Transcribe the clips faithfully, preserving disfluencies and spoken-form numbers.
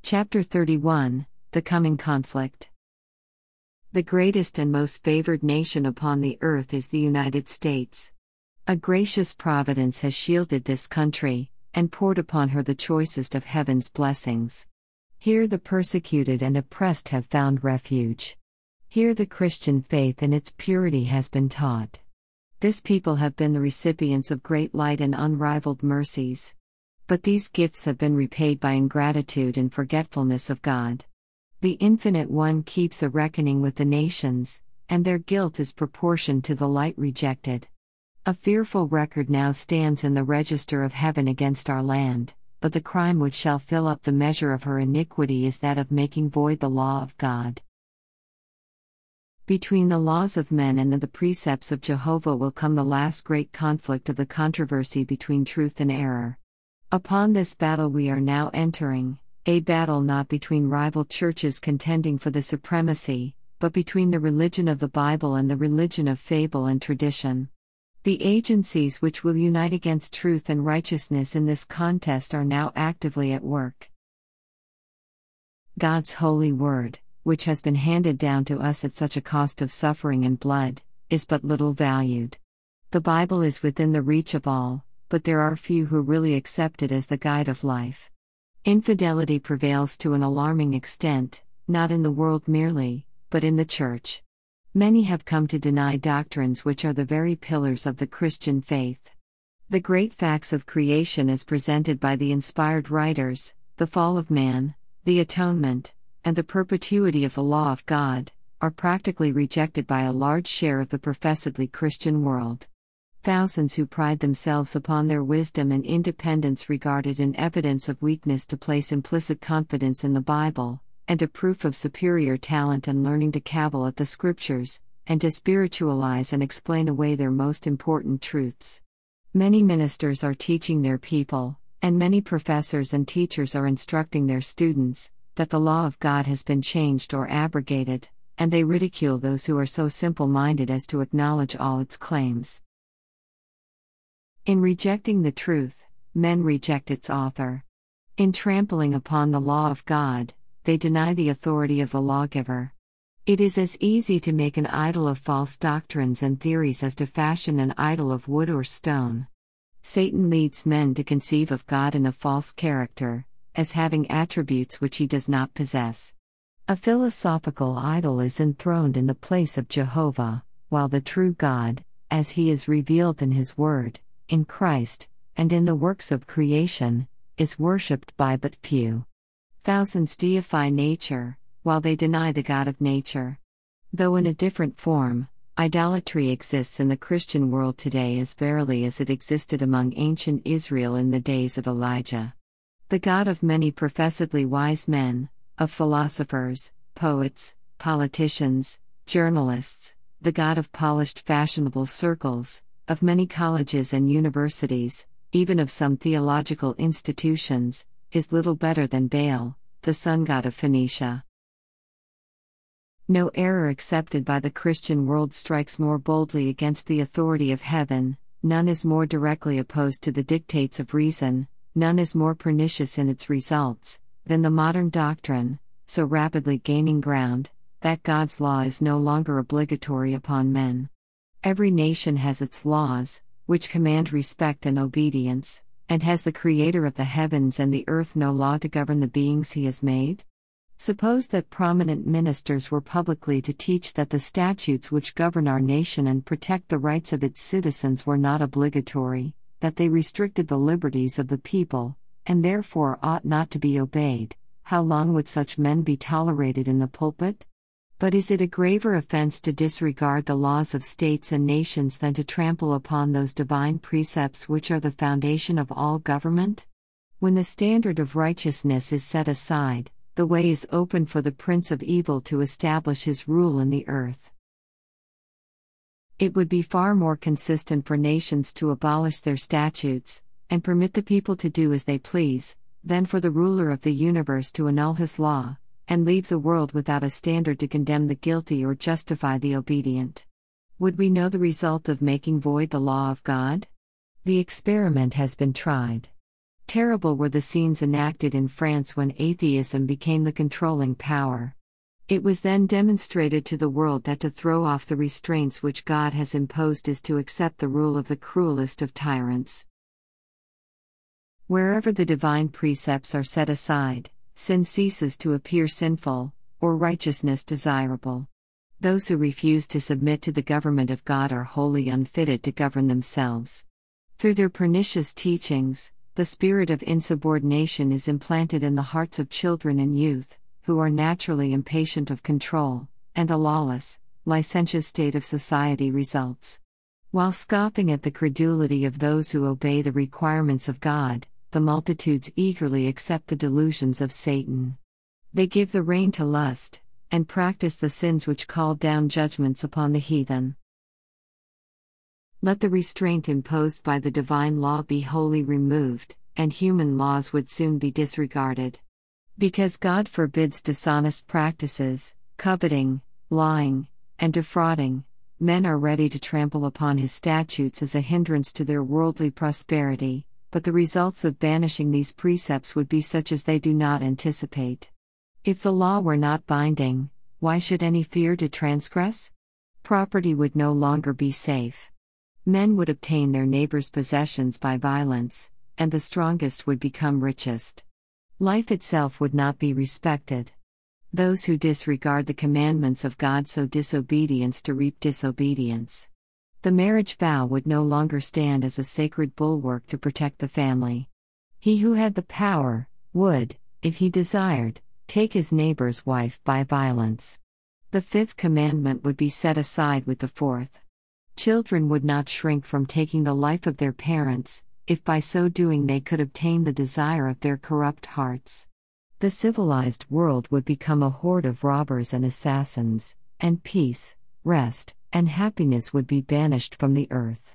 Chapter thirty-one, The Coming Conflict. The greatest and most favored nation upon the earth is the United States. A gracious providence has shielded this country, and poured upon her the choicest of heaven's blessings. Here the persecuted and oppressed have found refuge. Here the Christian faith in its purity has been taught. This people have been the recipients of great light and unrivaled mercies. But these gifts have been repaid by ingratitude and forgetfulness of God. The Infinite One keeps a reckoning with the nations, and their guilt is proportioned to the light rejected. A fearful record now stands in the register of heaven against our land, but the crime which shall fill up the measure of her iniquity is that of making void the law of God. Between the laws of men and the precepts of Jehovah will come the last great conflict of the controversy between truth and error. Upon this battle we are now entering, a battle not between rival churches contending for the supremacy, but between the religion of the Bible and the religion of fable and tradition. The agencies which will unite against truth and righteousness in this contest are now actively at work. God's holy word, which has been handed down to us at such a cost of suffering and blood, is but little valued. The Bible is within the reach of all, but there are few who really accept it as the guide of life. Infidelity prevails to an alarming extent, not in the world merely, but in the Church. Many have come to deny doctrines which are the very pillars of the Christian faith. The great facts of creation as presented by the inspired writers, the fall of man, the atonement, and the perpetuity of the law of God, are practically rejected by a large share of the professedly Christian world. Thousands who pride themselves upon their wisdom and independence regard it an evidence of weakness to place implicit confidence in the Bible, and a proof of superior talent and learning to cavil at the Scriptures, and to spiritualize and explain away their most important truths. Many ministers are teaching their people, and many professors and teachers are instructing their students, that the law of God has been changed or abrogated, and they ridicule those who are so simple-minded as to acknowledge all its claims. In rejecting the truth, men reject its author. In trampling upon the law of God, they deny the authority of the lawgiver. It is as easy to make an idol of false doctrines and theories as to fashion an idol of wood or stone. Satan leads men to conceive of God in a false character, as having attributes which he does not possess. A philosophical idol is enthroned in the place of Jehovah, while the true God, as he is revealed in his word, in Christ, and in the works of creation, is worshipped by but few. Thousands deify nature, while they deny the God of nature. Though in a different form, idolatry exists in the Christian world today as verily as it existed among ancient Israel in the days of Elijah. The God of many professedly wise men, of philosophers, poets, politicians, journalists, the God of polished fashionable circles, of many colleges and universities, even of some theological institutions, is little better than Baal, the sun god of Phoenicia. No error accepted by the Christian world strikes more boldly against the authority of heaven, none is more directly opposed to the dictates of reason, none is more pernicious in its results, than the modern doctrine, so rapidly gaining ground, that God's law is no longer obligatory upon men. Every nation has its laws, which command respect and obedience, and has the Creator of the heavens and the earth no law to govern the beings he has made? Suppose that prominent ministers were publicly to teach that the statutes which govern our nation and protect the rights of its citizens were not obligatory, that they restricted the liberties of the people, and therefore ought not to be obeyed. How long would such men be tolerated in the pulpit? But is it a graver offense to disregard the laws of states and nations than to trample upon those divine precepts which are the foundation of all government? When the standard of righteousness is set aside, the way is open for the prince of evil to establish his rule in the earth. It would be far more consistent for nations to abolish their statutes, and permit the people to do as they please, than for the ruler of the universe to annul his law, and leave the world without a standard to condemn the guilty or justify the obedient. Would we know the result of making void the law of God? The experiment has been tried. Terrible were the scenes enacted in France when atheism became the controlling power. It was then demonstrated to the world that to throw off the restraints which God has imposed is to accept the rule of the cruelest of tyrants. Wherever the divine precepts are set aside, sin ceases to appear sinful, or righteousness desirable. Those who refuse to submit to the government of God are wholly unfitted to govern themselves. Through their pernicious teachings, the spirit of insubordination is implanted in the hearts of children and youth, who are naturally impatient of control, and a lawless, licentious state of society results. While scoffing at the credulity of those who obey the requirements of God, the multitudes eagerly accept the delusions of Satan. They give the rein to lust, and practice the sins which call down judgments upon the heathen. Let the restraint imposed by the divine law be wholly removed, and human laws would soon be disregarded. Because God forbids dishonest practices, coveting, lying, and defrauding, men are ready to trample upon his statutes as a hindrance to their worldly prosperity, but the results of banishing these precepts would be such as they do not anticipate. If the law were not binding, why should any fear to transgress? Property would no longer be safe. Men would obtain their neighbor's possessions by violence, and the strongest would become richest. Life itself would not be respected. Those who disregard the commandments of God sow disobedience to reap disobedience. The marriage vow would no longer stand as a sacred bulwark to protect the family. He who had the power, would, if he desired, take his neighbor's wife by violence. The fifth commandment would be set aside with the fourth. Children would not shrink from taking the life of their parents, if by so doing they could obtain the desire of their corrupt hearts. The civilized world would become a horde of robbers and assassins, and peace, rest, and happiness would be banished from the earth.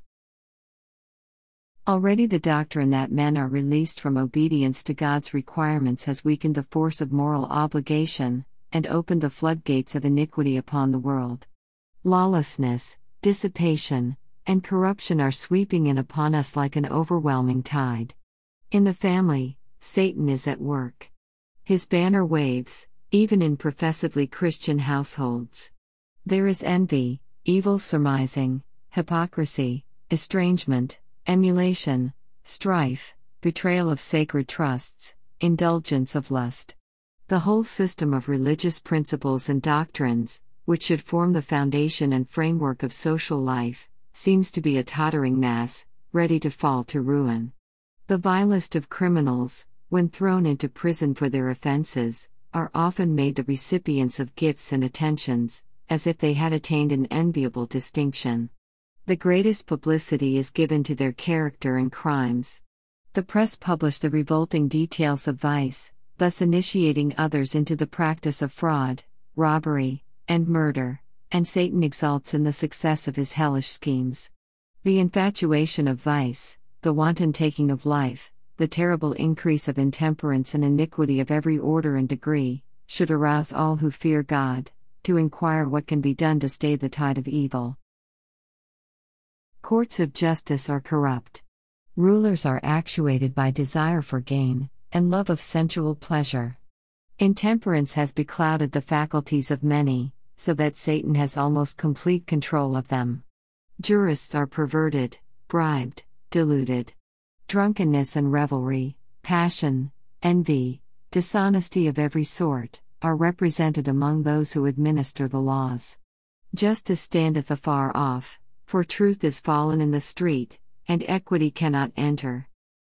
Already the doctrine that men are released from obedience to God's requirements has weakened the force of moral obligation, and opened the floodgates of iniquity upon the world. Lawlessness, dissipation, and corruption are sweeping in upon us like an overwhelming tide. In the family, Satan is at work. His banner waves, even in professedly Christian households. There is envy, evil surmising, hypocrisy, estrangement, emulation, strife, betrayal of sacred trusts, indulgence of lust. The whole system of religious principles and doctrines, which should form the foundation and framework of social life, seems to be a tottering mass, ready to fall to ruin. The vilest of criminals, when thrown into prison for their offenses, are often made the recipients of gifts and attentions, as if they had attained an enviable distinction. The greatest publicity is given to their character and crimes. The press publish the revolting details of vice, thus initiating others into the practice of fraud, robbery, and murder, and Satan exalts in the success of his hellish schemes. The infatuation of vice, the wanton taking of life, the terrible increase of intemperance and iniquity of every order and degree, should arouse all who fear God, to inquire what can be done to stay the tide of evil. Courts of justice are corrupt. Rulers are actuated by desire for gain, and love of sensual pleasure. Intemperance has beclouded the faculties of many, so that Satan has almost complete control of them. Jurists are perverted, bribed, deluded. Drunkenness and revelry, passion, envy, dishonesty of every sort, are represented among those who administer the laws. Justice standeth afar off, for truth is fallen in the street, and equity cannot enter.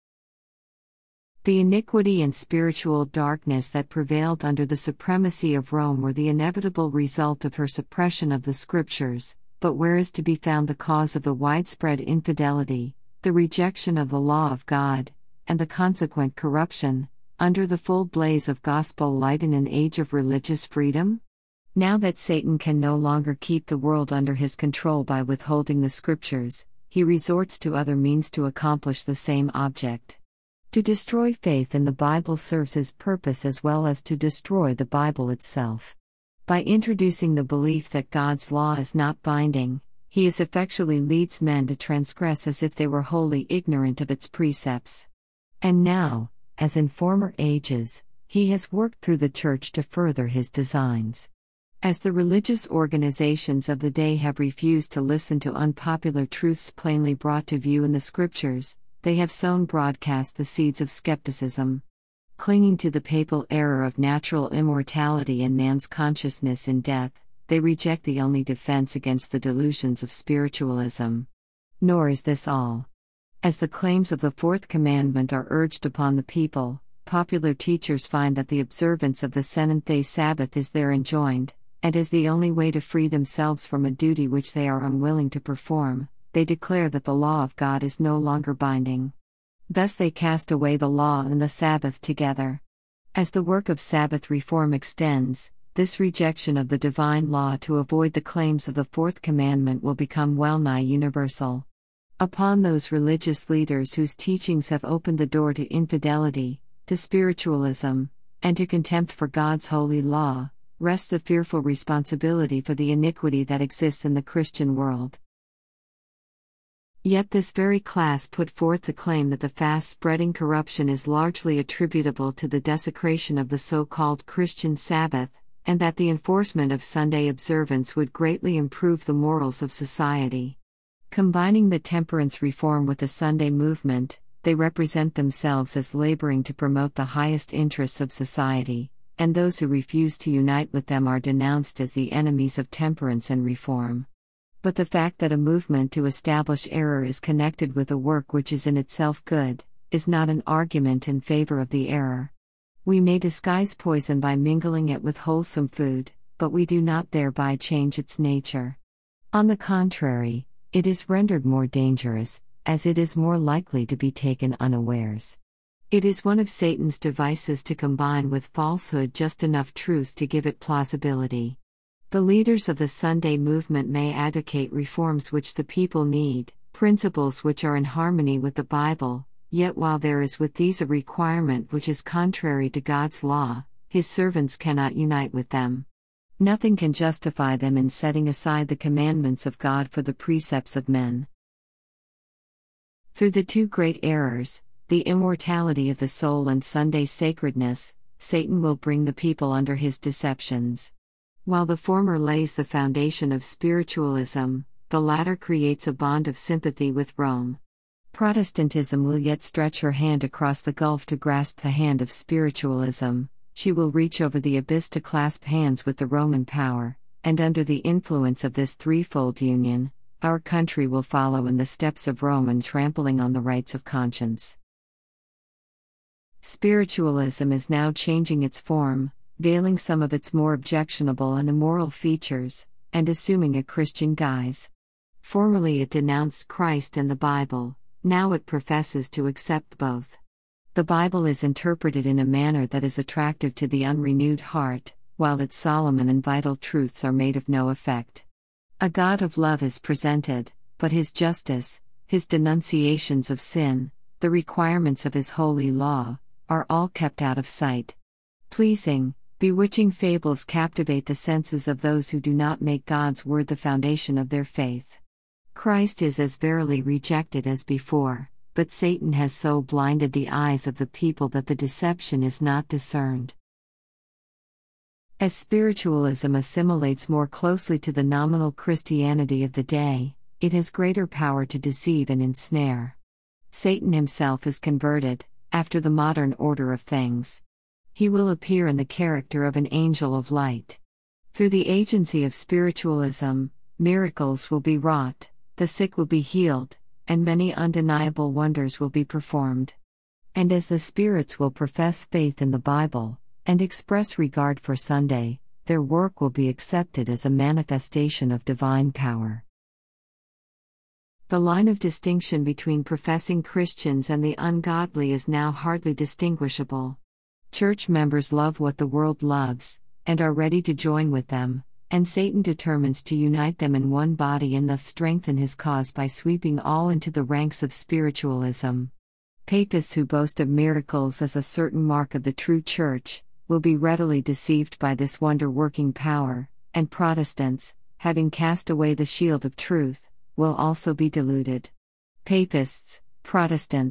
The iniquity and spiritual darkness that prevailed under the supremacy of Rome were the inevitable result of her suppression of the Scriptures, but where is to be found the cause of the widespread infidelity, the rejection of the law of God, and the consequent corruption, under the full blaze of gospel light in an age of religious freedom? Now that Satan can no longer keep the world under his control by withholding the Scriptures, he resorts to other means to accomplish the same object. To destroy faith in the Bible serves his purpose as well as to destroy the Bible itself. By introducing the belief that God's law is not binding, he as effectually leads men to transgress as if they were wholly ignorant of its precepts. And now, as in former ages, he has worked through the Church to further his designs. As the religious organizations of the day have refused to listen to unpopular truths plainly brought to view in the Scriptures, they have sown broadcast the seeds of skepticism. Clinging to the papal error of natural immortality and man's consciousness in death, they reject the only defense against the delusions of spiritualism. Nor is this all. As the claims of the Fourth Commandment are urged upon the people, popular teachers find that the observance of the seventh-day Sabbath is there enjoined, and is the only way to free themselves from a duty which they are unwilling to perform. They declare that the law of God is no longer binding. Thus they cast away the law and the Sabbath together. As the work of Sabbath reform extends, this rejection of the divine law to avoid the claims of the Fourth Commandment will become well-nigh universal. Upon those religious leaders whose teachings have opened the door to infidelity, to spiritualism, and to contempt for God's holy law, rests a fearful responsibility for the iniquity that exists in the Christian world. Yet this very class put forth the claim that the fast-spreading corruption is largely attributable to the desecration of the so-called Christian Sabbath, and that the enforcement of Sunday observance would greatly improve the morals of society. Combining the temperance reform with the Sunday movement, they represent themselves as laboring to promote the highest interests of society, and those who refuse to unite with them are denounced as the enemies of temperance and reform. But the fact that a movement to establish error is connected with a work which is in itself good, is not an argument in favor of the error. We may disguise poison by mingling it with wholesome food, but we do not thereby change its nature. On the contrary, it is rendered more dangerous, as it is more likely to be taken unawares. It is one of Satan's devices to combine with falsehood just enough truth to give it plausibility. The leaders of the Sunday movement may advocate reforms which the people need, principles which are in harmony with the Bible, yet while there is with these a requirement which is contrary to God's law, His servants cannot unite with them. Nothing can justify them in setting aside the commandments of God for the precepts of men. Through the two great errors, the immortality of the soul and Sunday sacredness, Satan will bring the people under his deceptions. While the former lays the foundation of spiritualism, the latter creates a bond of sympathy with Rome. Protestantism will yet stretch her hand across the gulf to grasp the hand of spiritualism. She will reach over the abyss to clasp hands with the Roman power, and under the influence of this threefold union, our country will follow in the steps of Rome in trampling on the rights of conscience. Spiritualism is now changing its form, veiling some of its more objectionable and immoral features, and assuming a Christian guise. Formerly it denounced Christ and the Bible, now it professes to accept both. The Bible is interpreted in a manner that is attractive to the unrenewed heart, while its solemn and vital truths are made of no effect. A God of love is presented, but His justice, His denunciations of sin, the requirements of His holy law, are all kept out of sight. Pleasing, bewitching fables captivate the senses of those who do not make God's word the foundation of their faith. Christ is as verily rejected as before, but Satan has so blinded the eyes of the people that the deception is not discerned. As spiritualism assimilates more closely to the nominal Christianity of the day, it has greater power to deceive and ensnare. Satan himself is converted, after the modern order of things. He will appear in the character of an angel of light. Through the agency of spiritualism, miracles will be wrought, the sick will be healed, and many undeniable wonders will be performed. And as the spirits will profess faith in the Bible, and express regard for Sunday, their work will be accepted as a manifestation of divine power. The line of distinction between professing Christians and the ungodly is now hardly distinguishable. Church members love what the world loves, and are ready to join with them, and Satan determines to unite them in one body and thus strengthen his cause by sweeping all into the ranks of spiritualism. Papists who boast of miracles as a certain mark of the true Church, will be readily deceived by this wonder-working power, and Protestants, having cast away the shield of truth, will also be deluded. Papists, Protestants,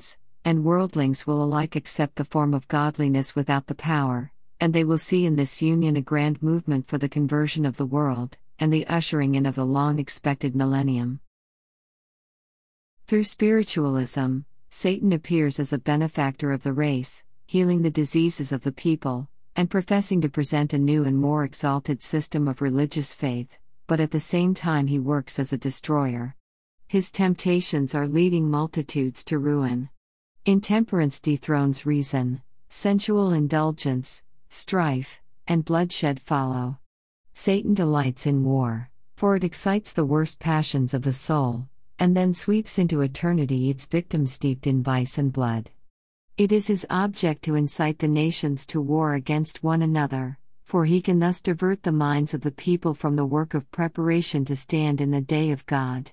and worldlings will alike accept the form of godliness without the power, and they will see in this union a grand movement for the conversion of the world, and the ushering in of the long-expected millennium. Through spiritualism, Satan appears as a benefactor of the race, healing the diseases of the people, and professing to present a new and more exalted system of religious faith, but at the same time he works as a destroyer. His temptations are leading multitudes to ruin. Intemperance dethrones reason, sensual indulgence, strife, and bloodshed follow. Satan delights in war, for it excites the worst passions of the soul, and then sweeps into eternity its victims steeped in vice and blood. It is his object to incite the nations to war against one another, for he can thus divert the minds of the people from the work of preparation to stand in the day of God.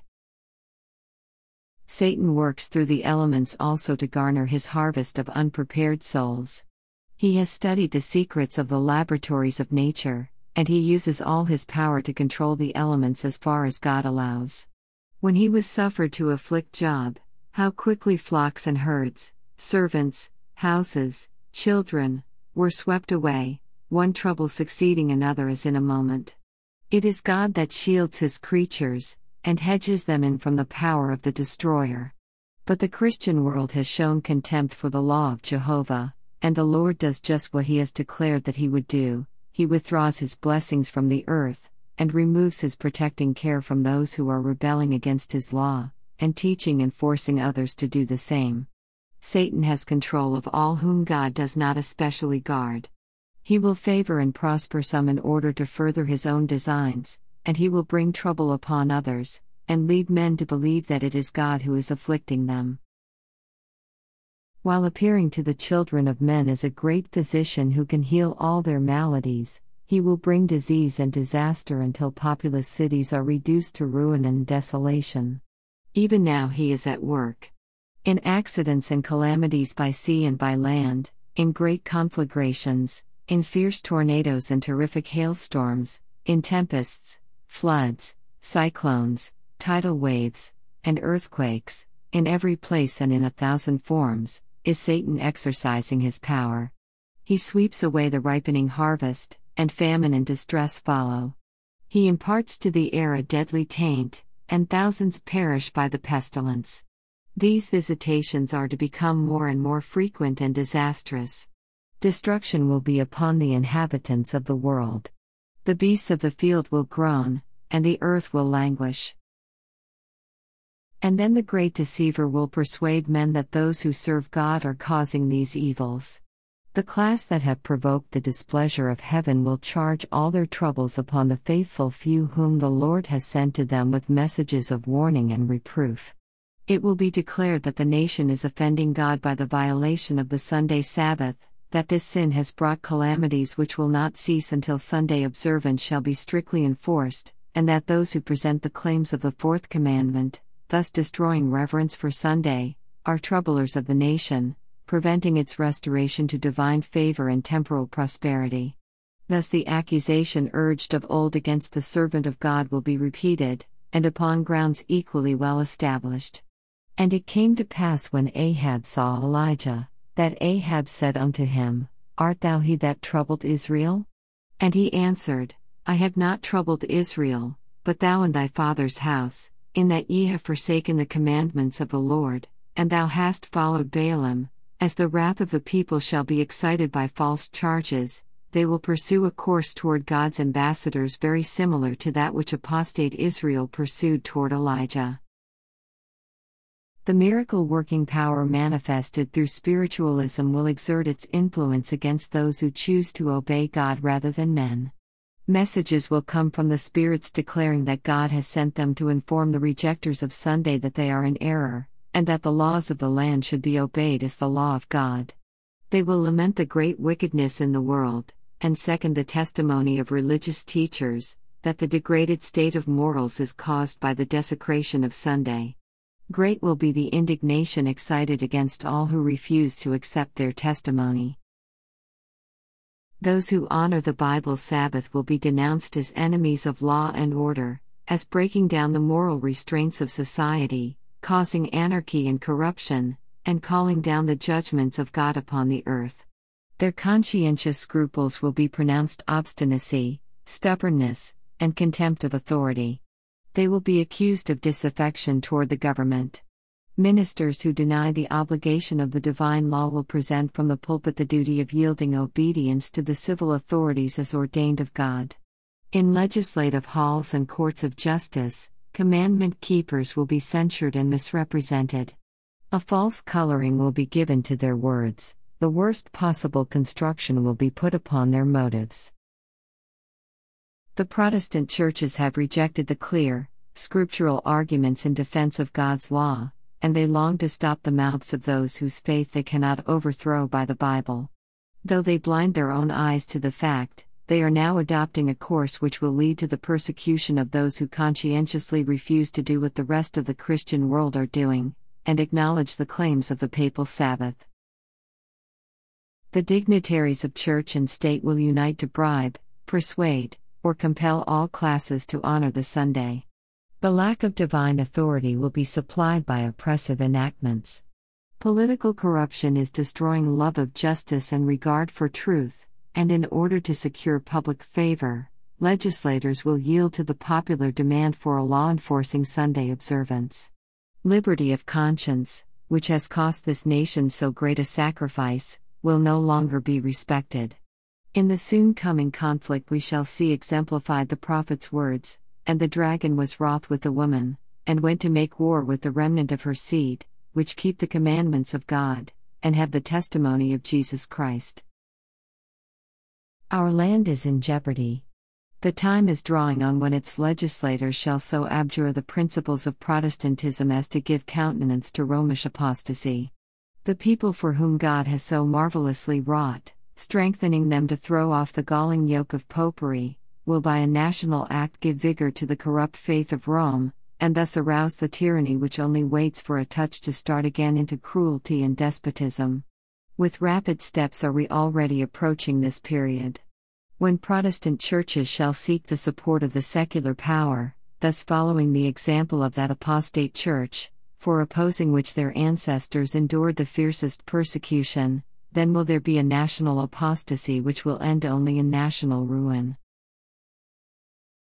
Satan works through the elements also to garner his harvest of unprepared souls. He has studied the secrets of the laboratories of nature, and he uses all his power to control the elements as far as God allows. When he was suffered to afflict Job, how quickly flocks and herds, servants, houses, children, were swept away, one trouble succeeding another as in a moment. It is God that shields his creatures, and hedges them in from the power of the destroyer. But the Christian world has shown contempt for the law of Jehovah, and the Lord does just what he has declared that he would do. He withdraws his blessings from the earth, and removes his protecting care from those who are rebelling against his law, and teaching and forcing others to do the same. Satan has control of all whom God does not especially guard. He will favor and prosper some in order to further his own designs, and he will bring trouble upon others, and lead men to believe that it is God who is afflicting them. While appearing to the children of men as a great physician who can heal all their maladies, he will bring disease and disaster until populous cities are reduced to ruin and desolation. Even now he is at work. In accidents and calamities by sea and by land, in great conflagrations, in fierce tornadoes and terrific hailstorms, in tempests, floods, cyclones, tidal waves, and earthquakes, in every place and in a thousand forms, is Satan exercising his power. He sweeps away the ripening harvest, and famine and distress follow. He imparts to the air a deadly taint, and thousands perish by the pestilence. These visitations are to become more and more frequent and disastrous. Destruction will be upon the inhabitants of the world. The beasts of the field will groan, and the earth will languish. And then the great deceiver will persuade men that those who serve God are causing these evils. The class that have provoked the displeasure of heaven will charge all their troubles upon the faithful few whom the Lord has sent to them with messages of warning and reproof. It will be declared that the nation is offending God by the violation of the Sunday Sabbath, that this sin has brought calamities which will not cease until Sunday observance shall be strictly enforced, and that those who present the claims of the fourth commandment, thus destroying reverence for Sunday, are troublers of the nation, preventing its restoration to divine favor and temporal prosperity. Thus the accusation urged of old against the servant of God will be repeated, and upon grounds equally well established. And it came to pass when Ahab saw Elijah, that Ahab said unto him, Art thou he that troubled Israel? And he answered, I have not troubled Israel, but thou and thy father's house, in that ye have forsaken the commandments of the Lord, and thou hast followed Baalim. As the wrath of the people shall be excited by false charges, they will pursue a course toward God's ambassadors very similar to that which apostate Israel pursued toward Elijah. The miracle-working power manifested through spiritualism will exert its influence against those who choose to obey God rather than men. Messages will come from the spirits declaring that God has sent them to inform the rejectors of Sunday that they are in error, and that the laws of the land should be obeyed as the law of God. They will lament the great wickedness in the world, and second the testimony of religious teachers, that the degraded state of morals is caused by the desecration of Sunday. Great will be the indignation excited against all who refuse to accept their testimony. Those who honor the Bible's Sabbath will be denounced as enemies of law and order, as breaking down the moral restraints of society, causing anarchy and corruption, and calling down the judgments of God upon the earth. Their conscientious scruples will be pronounced obstinacy, stubbornness, and contempt of authority. They will be accused of disaffection toward the government. Ministers who deny the obligation of the divine law will present from the pulpit the duty of yielding obedience to the civil authorities as ordained of God. In legislative halls and courts of justice, commandment keepers will be censured and misrepresented. A false coloring will be given to their words, the worst possible construction will be put upon their motives. The Protestant churches have rejected the clear, scriptural arguments in defense of God's law, and they long to stop the mouths of those whose faith they cannot overthrow by the Bible. Though they blind their own eyes to the fact, they are now adopting a course which will lead to the persecution of those who conscientiously refuse to do what the rest of the Christian world are doing, and acknowledge the claims of the papal Sabbath. The dignitaries of church and state will unite to bribe, persuade, or compel all classes to honor the Sunday. The lack of divine authority will be supplied by oppressive enactments. Political corruption is destroying love of justice and regard for truth, and in order to secure public favor, legislators will yield to the popular demand for a law enforcing Sunday observance. Liberty of conscience, which has cost this nation so great a sacrifice, will no longer be respected. In the soon coming conflict we shall see exemplified the prophet's words, "And the dragon was wroth with the woman, and went to make war with the remnant of her seed, which keep the commandments of God, and have the testimony of Jesus Christ." Our land is in jeopardy. The time is drawing on when its legislators shall so abjure the principles of Protestantism as to give countenance to Romish apostasy. The people for whom God has so marvelously wrought, strengthening them to throw off the galling yoke of popery, will by a national act give vigor to the corrupt faith of Rome, and thus arouse the tyranny which only waits for a touch to start again into cruelty and despotism. With rapid steps are we already approaching this period. When Protestant churches shall seek the support of the secular power, thus following the example of that apostate church, for opposing which their ancestors endured the fiercest persecution, then will there be a national apostasy which will end only in national ruin.